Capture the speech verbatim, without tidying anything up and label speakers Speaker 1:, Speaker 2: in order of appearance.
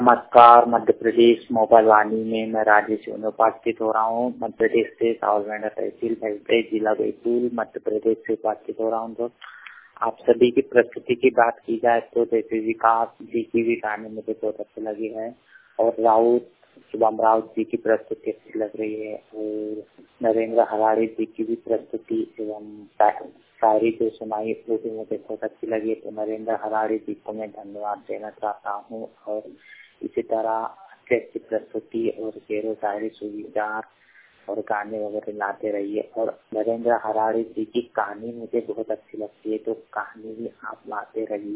Speaker 1: नमस्कार, मध्य प्रदेश मोबाइल वाणी में मैं राजेश उपस्थित हो रहा हूँ। मध्य प्रदेश से सावरकुंडला तहसील भैंसदेव जिला बैतूल मध्य प्रदेश से उपस्थित हो रहा हूँ। तो आप सभी की प्रस्तुति की बात की जाए तो जैसे विकास जी की भी गाने मुझे बहुत अच्छे लगे हैं और राउत शुभम राउत जी की प्रस्तुति अच्छी लग रही है और नरेंद्र हराड़ी जी की भी प्रस्तुति एवं शायरी जो सुनाई वो भी मुझे बहुत अच्छी लगी। तो नरेंद्र हराड़ी जी को मैं धन्यवाद देना चाहता हूँ और इसी तरह अच्छी अच्छी प्रस्तुति और शेरो शायरी सुविचार और गाने वगैरह लाते रहिए। और नरेंद्र हराड़ी जी की कहानी मुझे बहुत अच्छी लगती है, तो कहानी भी आप लाते रहिए।